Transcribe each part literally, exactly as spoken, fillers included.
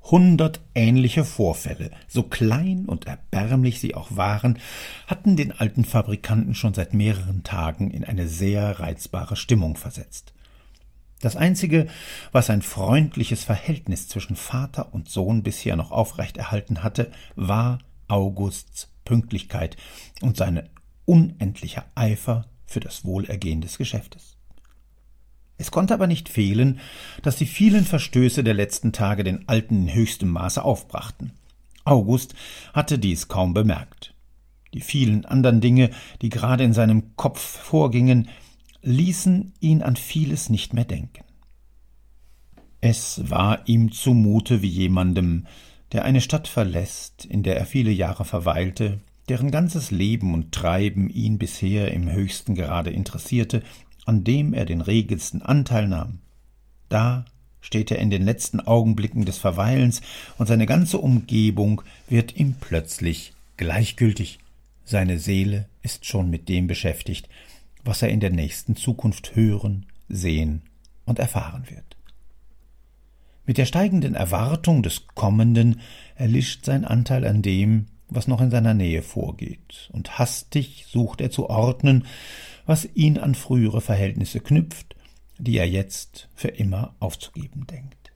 Hundert ähnliche Vorfälle, so klein und erbärmlich sie auch waren, hatten den alten Fabrikanten schon seit mehreren Tagen in eine sehr reizbare Stimmung versetzt. Das Einzige, was ein freundliches Verhältnis zwischen Vater und Sohn bisher noch aufrechterhalten hatte, war Augusts Pünktlichkeit und sein unendlicher Eifer für das Wohlergehen des Geschäftes. Es konnte aber nicht fehlen, dass die vielen Verstöße der letzten Tage den Alten in höchstem Maße aufbrachten. August hatte dies kaum bemerkt. Die vielen anderen Dinge, die gerade in seinem Kopf vorgingen, ließen ihn an vieles nicht mehr denken. Es war ihm zumute wie jemandem, der eine Stadt verlässt, in der er viele Jahre verweilte, deren ganzes Leben und Treiben ihn bisher im höchsten Grade interessierte, an dem er den regelsten Anteil nahm. Da steht er in den letzten Augenblicken des Verweilens, und seine ganze Umgebung wird ihm plötzlich gleichgültig. Seine Seele ist schon mit dem beschäftigt, was er in der nächsten Zukunft hören, sehen und erfahren wird. Mit der steigenden Erwartung des Kommenden erlischt sein Anteil an dem, was noch in seiner Nähe vorgeht, und hastig sucht er zu ordnen, was ihn an frühere Verhältnisse knüpft, die er jetzt für immer aufzugeben denkt.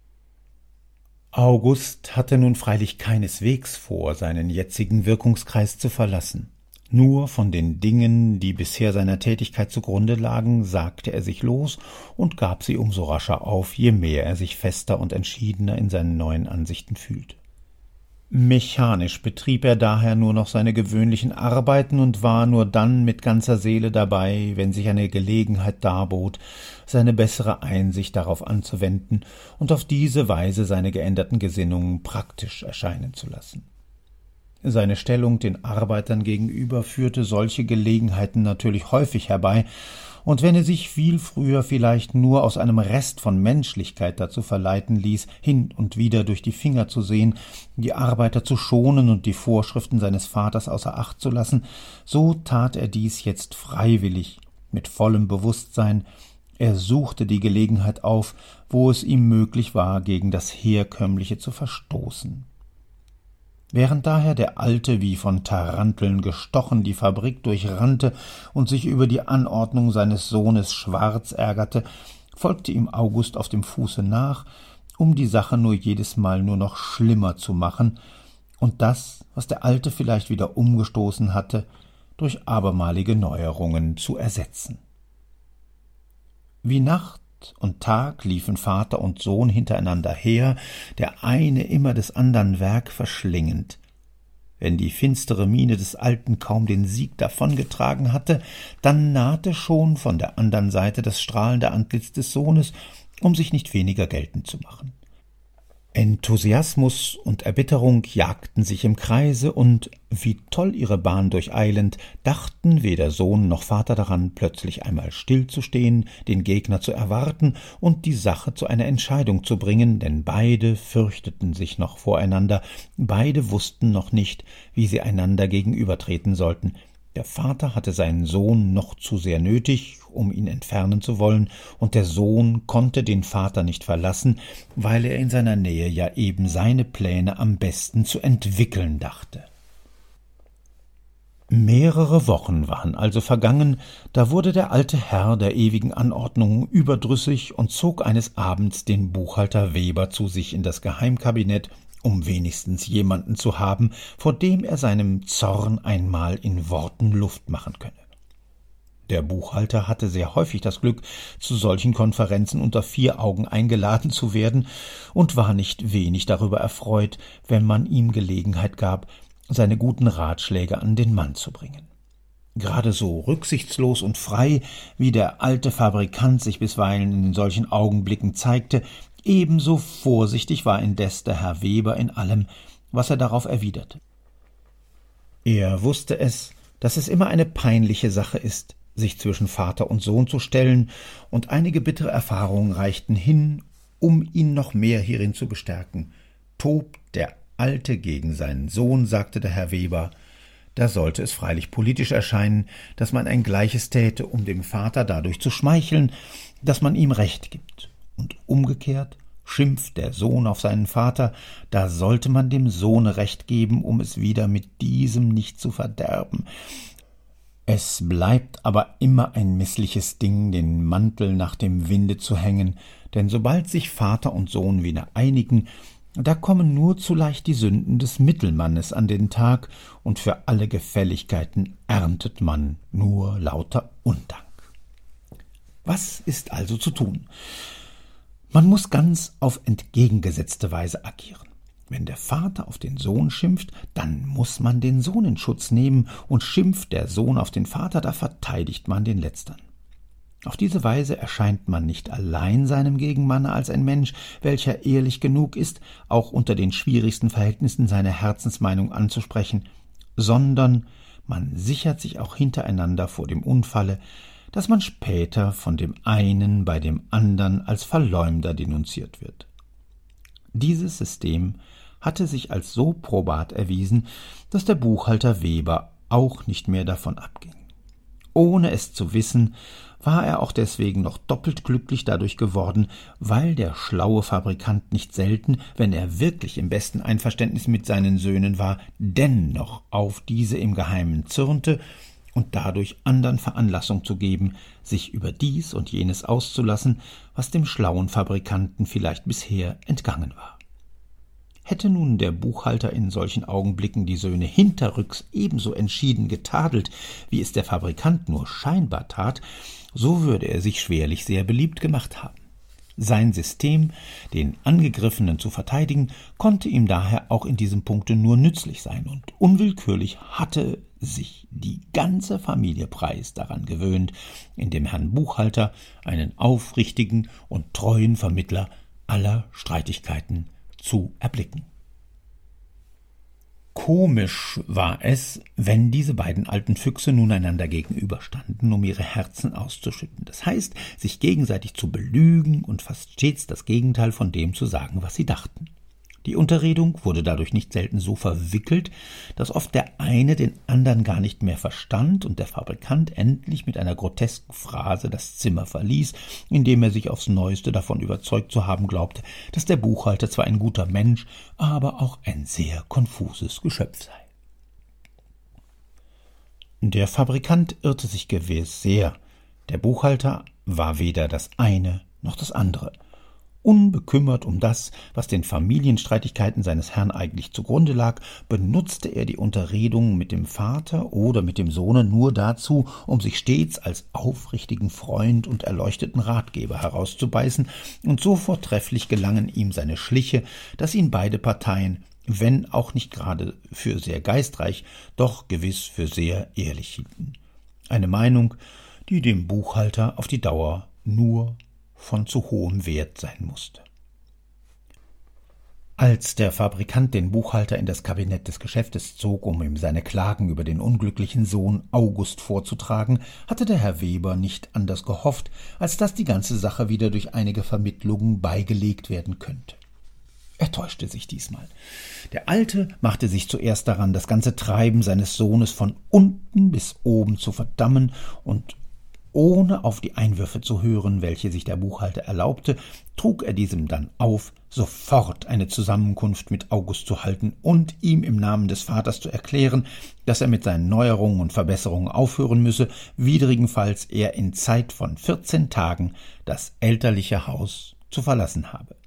August hatte nun freilich keineswegs vor, seinen jetzigen Wirkungskreis zu verlassen. Nur von den Dingen, die bisher seiner Tätigkeit zugrunde lagen, sagte er sich los und gab sie umso rascher auf, je mehr er sich fester und entschiedener in seinen neuen Ansichten fühlte. Mechanisch betrieb er daher nur noch seine gewöhnlichen Arbeiten und war nur dann mit ganzer Seele dabei, wenn sich eine Gelegenheit darbot, seine bessere Einsicht darauf anzuwenden und auf diese Weise seine geänderten Gesinnungen praktisch erscheinen zu lassen. Seine Stellung den Arbeitern gegenüber führte solche Gelegenheiten natürlich häufig herbei, und wenn er sich viel früher vielleicht nur aus einem Rest von Menschlichkeit dazu verleiten ließ, hin und wieder durch die Finger zu sehen, die Arbeiter zu schonen und die Vorschriften seines Vaters außer Acht zu lassen, so tat er dies jetzt freiwillig, mit vollem Bewusstsein. Er suchte die Gelegenheit auf, wo es ihm möglich war, gegen das Herkömmliche zu verstoßen. Während daher der Alte wie von Taranteln gestochen die Fabrik durchrannte und sich über die Anordnung seines Sohnes Schwarz ärgerte, folgte ihm August auf dem Fuße nach, um die Sache nur jedes Mal nur noch schlimmer zu machen und das, was der Alte vielleicht wieder umgestoßen hatte, durch abermalige Neuerungen zu ersetzen. Wie Nacht und Tag liefen Vater und Sohn hintereinander her, der eine immer des andern Werk verschlingend. Wenn die finstere Miene des Alten kaum den Sieg davongetragen hatte, dann nahte schon von der andern Seite das strahlende Antlitz des Sohnes, um sich nicht weniger geltend zu machen. Enthusiasmus und Erbitterung jagten sich im Kreise, und, wie toll ihre Bahn durcheilend, dachten weder Sohn noch Vater daran, plötzlich einmal stillzustehen, den Gegner zu erwarten und die Sache zu einer Entscheidung zu bringen, denn beide fürchteten sich noch voreinander, beide wussten noch nicht, wie sie einander gegenübertreten sollten. Der Vater hatte seinen Sohn noch zu sehr nötig, um ihn entfernen zu wollen, und der Sohn konnte den Vater nicht verlassen, weil er in seiner Nähe ja eben seine Pläne am besten zu entwickeln dachte. Mehrere Wochen waren also vergangen, da wurde der alte Herr der ewigen Anordnungen überdrüssig und zog eines Abends den Buchhalter Weber zu sich in das Geheimkabinett, um wenigstens jemanden zu haben, vor dem er seinem Zorn einmal in Worten Luft machen könne. Der Buchhalter hatte sehr häufig das Glück, zu solchen Konferenzen unter vier Augen eingeladen zu werden und war nicht wenig darüber erfreut, wenn man ihm Gelegenheit gab, seine guten Ratschläge an den Mann zu bringen. Gerade so rücksichtslos und frei, wie der alte Fabrikant sich bisweilen in solchen Augenblicken zeigte, ebenso vorsichtig war indes der Herr Weber in allem, was er darauf erwiderte. Er wusste es, dass es immer eine peinliche Sache ist, sich zwischen Vater und Sohn zu stellen, und einige bittere Erfahrungen reichten hin, um ihn noch mehr hierin zu bestärken. Tobt der Alte gegen seinen Sohn, sagte der Herr Weber, da sollte es freilich politisch erscheinen, dass man ein Gleiches täte, um dem Vater dadurch zu schmeicheln, dass man ihm Recht gibt. Und umgekehrt Schimpft der Sohn auf seinen Vater, da sollte man dem Sohne Recht geben, um es wieder mit diesem nicht zu verderben. Es bleibt aber immer ein missliches Ding, den Mantel nach dem Winde zu hängen, denn sobald sich Vater und Sohn wieder einigen, da kommen nur zu leicht die Sünden des Mittelmannes an den Tag, und für alle Gefälligkeiten erntet man nur lauter Undank. Was ist also zu tun? Man muss ganz auf entgegengesetzte Weise agieren. Wenn der Vater auf den Sohn schimpft, dann muss man den Sohn in Schutz nehmen, und schimpft der Sohn auf den Vater, da verteidigt man den Letztern. Auf diese Weise erscheint man nicht allein seinem Gegenmanne als ein Mensch, welcher ehrlich genug ist, auch unter den schwierigsten Verhältnissen seine Herzensmeinung anzusprechen, sondern man sichert sich auch hintereinander vor dem Unfalle, dass man später von dem einen bei dem andern als Verleumder denunziert wird. Dieses System hatte sich als so probat erwiesen, dass der Buchhalter Weber auch nicht mehr davon abging. Ohne es zu wissen, war er auch deswegen noch doppelt glücklich dadurch geworden, weil der schlaue Fabrikant nicht selten, wenn er wirklich im besten Einverständnis mit seinen Söhnen war, dennoch auf diese im Geheimen zürnte und dadurch andern Veranlassung zu geben, sich über dies und jenes auszulassen, was dem schlauen Fabrikanten vielleicht bisher entgangen war. Hätte nun der Buchhalter in solchen Augenblicken die Söhne hinterrücks ebenso entschieden getadelt, wie es der Fabrikant nur scheinbar tat, so würde er sich schwerlich sehr beliebt gemacht haben. Sein System, den Angegriffenen zu verteidigen, konnte ihm daher auch in diesem Punkte nur nützlich sein, und unwillkürlich hatte sich die ganze Familie Preis daran gewöhnt, in dem Herrn Buchhalter einen aufrichtigen und treuen Vermittler aller Streitigkeiten zu erblicken. Komisch war es, wenn diese beiden alten Füchse nun einander gegenüberstanden, um ihre Herzen auszuschütten. Das heißt, sich gegenseitig zu belügen und fast stets das Gegenteil von dem zu sagen, was sie dachten. Die Unterredung wurde dadurch nicht selten so verwickelt, dass oft der eine den anderen gar nicht mehr verstand und der Fabrikant endlich mit einer grotesken Phrase das Zimmer verließ, indem er sich aufs Neueste davon überzeugt zu haben glaubte, dass der Buchhalter zwar ein guter Mensch, aber auch ein sehr konfuses Geschöpf sei. Der Fabrikant irrte sich gewiss sehr. Der Buchhalter war weder das eine noch das andere. Unbekümmert um das, was den Familienstreitigkeiten seines Herrn eigentlich zugrunde lag, benutzte er die Unterredung mit dem Vater oder mit dem Sohne nur dazu, um sich stets als aufrichtigen Freund und erleuchteten Ratgeber herauszubeißen, und so vortrefflich gelangen ihm seine Schliche, dass ihn beide Parteien, wenn auch nicht gerade für sehr geistreich, doch gewiss für sehr ehrlich hielten. Eine Meinung, die dem Buchhalter auf die Dauer nur von zu hohem Wert sein musste. Als der Fabrikant den Buchhalter in das Kabinett des Geschäftes zog, um ihm seine Klagen über den unglücklichen Sohn August vorzutragen, hatte der Herr Weber nicht anders gehofft, als dass die ganze Sache wieder durch einige Vermittlungen beigelegt werden könnte. Er täuschte sich diesmal. Der Alte machte sich zuerst daran, das ganze Treiben seines Sohnes von unten bis oben zu verdammen, und ohne auf die Einwürfe zu hören, welche sich der Buchhalter erlaubte, trug er diesem dann auf, sofort eine Zusammenkunft mit August zu halten und ihm im Namen des Vaters zu erklären, dass er mit seinen Neuerungen und Verbesserungen aufhören müsse, widrigenfalls er in Zeit von vierzehn Tagen das elterliche Haus zu verlassen habe.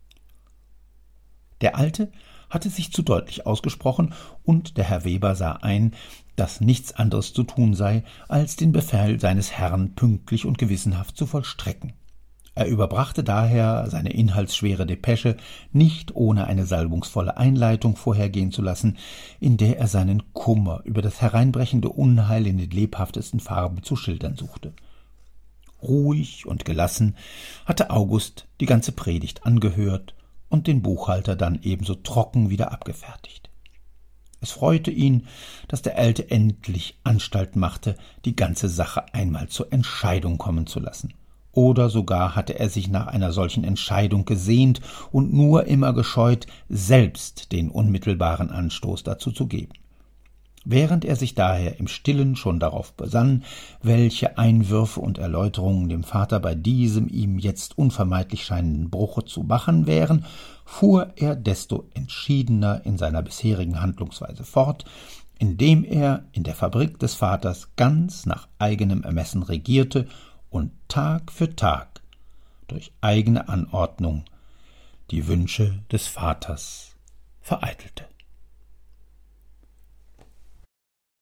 Der Alte hatte sich zu deutlich ausgesprochen, und der Herr Weber sah ein, dass nichts anderes zu tun sei, als den Befehl seines Herrn pünktlich und gewissenhaft zu vollstrecken. Er überbrachte daher seine inhaltsschwere Depesche nicht ohne eine salbungsvolle Einleitung vorhergehen zu lassen, in der er seinen Kummer über das hereinbrechende Unheil in den lebhaftesten Farben zu schildern suchte. Ruhig und gelassen hatte August die ganze Predigt angehört und den Buchhalter dann ebenso trocken wieder abgefertigt. Es freute ihn, dass der Alte endlich Anstalt machte, die ganze Sache einmal zur Entscheidung kommen zu lassen. Oder sogar hatte er sich nach einer solchen Entscheidung gesehnt und nur immer gescheut, selbst den unmittelbaren Anstoß dazu zu geben. Während er sich daher im Stillen schon darauf besann, welche Einwürfe und Erläuterungen dem Vater bei diesem ihm jetzt unvermeidlich scheinenden Bruche zu machen wären, fuhr er desto entschiedener in seiner bisherigen Handlungsweise fort, indem er in der Fabrik des Vaters ganz nach eigenem Ermessen regierte und Tag für Tag durch eigene Anordnung die Wünsche des Vaters vereitelte.